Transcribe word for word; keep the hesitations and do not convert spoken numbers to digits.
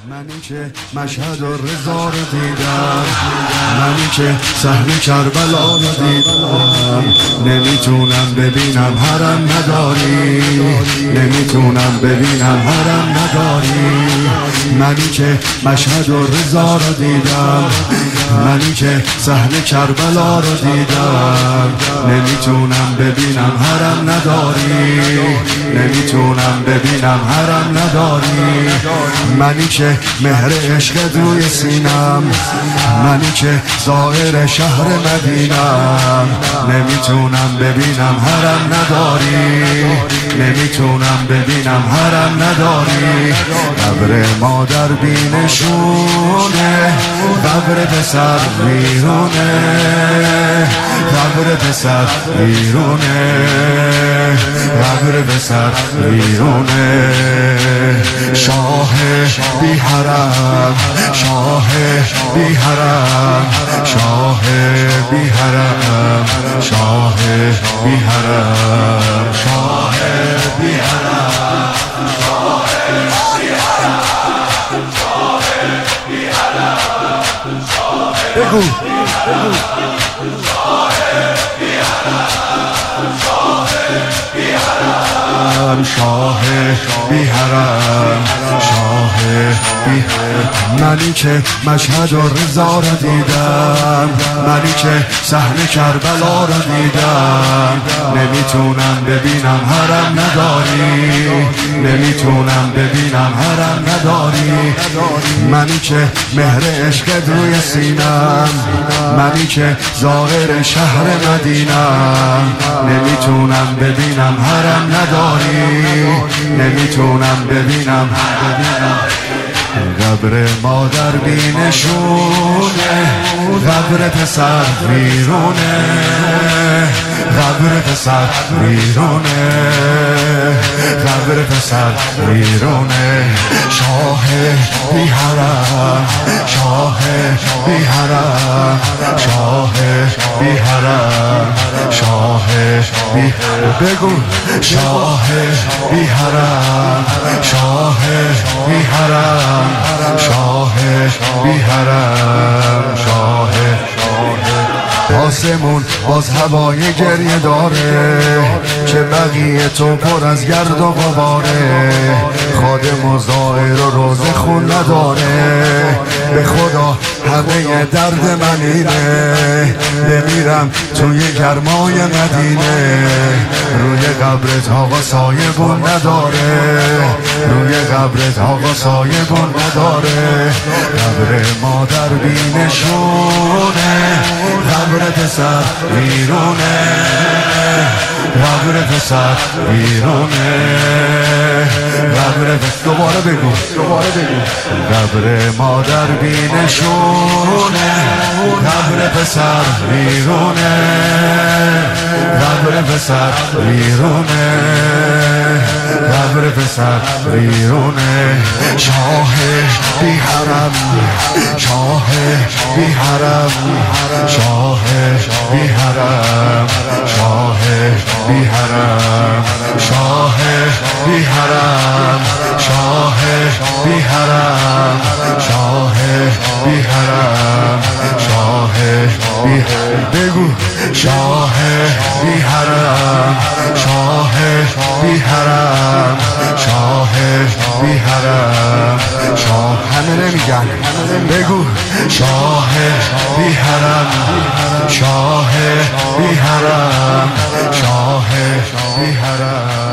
منی که مشهد و رضا رو دیدم، منی که صحنه کربلا رو دیدم. نمیتونم ببینم حرم نداری، نمیتونم ببینم حرم نداری. منی که مشهد و رضا رو دیدم، منی که صحنه کربلا رو دیدم. نمیتونم ببینم حرم نداری، نمیتونم ببینم حرم نداری. منی که مهر عشق دوی سینم، منی که ظاهر شهر مدینم. نمیتونم ببینم حرم نداری، نمیتونم ببینم حرم نداری. قبر مادر بینشونه، قبر پسر بیرونه، قبر پسر بیرونه، قبر پسر بیرونه. شاه بی حرم، شاه بی حرم، شاه بی حرم، شاه بی حرم، شاه بی حرم، شاه بی حرم، شاه بی حرم. بگو شاه بی حرم، شاه بی حرم، شاه بی حرم، شاه بی حرم. منی که مشهد و رضا رو دیدم، منی که صحنه کربلا رو دیدم. نمیتونم ببینم حرم نداری، نمیتونم ببینم حرم نداری. منی که مهر عشق روی سینم، منی که ظاهر شهر مدینم. نمیتونم ببینم حرم نداری، نمیتونم ببینم. قبر مادر بینشونه، قبر پسر بیرونه، قبر پسر بیرونه، قبر پسر بیرونه. شاه بی حرم، شاه بی حرم، شاه بی حرم، شاه بی حرم. بگو شاه بی حرم، شاه بی حرم، شاه بی حرم، شاه. آسمون باز هوای گریه داره، که بقیه تو پر از گرد و غباره. خادم و زائر و روزه خون نداره، به خدا همه درد من اینه. بمیرم توی گرمای مدینه، روی قبرت آقا سایه بون نداره، روی قبرت آقا سایه بون نداره. قبر مادر بینشونه، قبر پسر بیرونه، قبر پسر بیرونه، قبر پسر. دوباره بگو، دوباره بگو. قبر مادر بینشونه، قبر پسر بیرونه، قبر پسر بیرونه، قبر پسر بیرونه. شاه بی حرم، شاه بی حرم، شاه بی حرم، شاه بی حرم، شاه بی حرم، شاه بی حرم، شاه بی حرم، شاه بی حرم. بگو شاه بی حرم، شاه بی حرم، شاه بی حرم، شاه. همه نمیگن، بگو شاه بی حرم، شاه بی حرم، شاه بی حرم.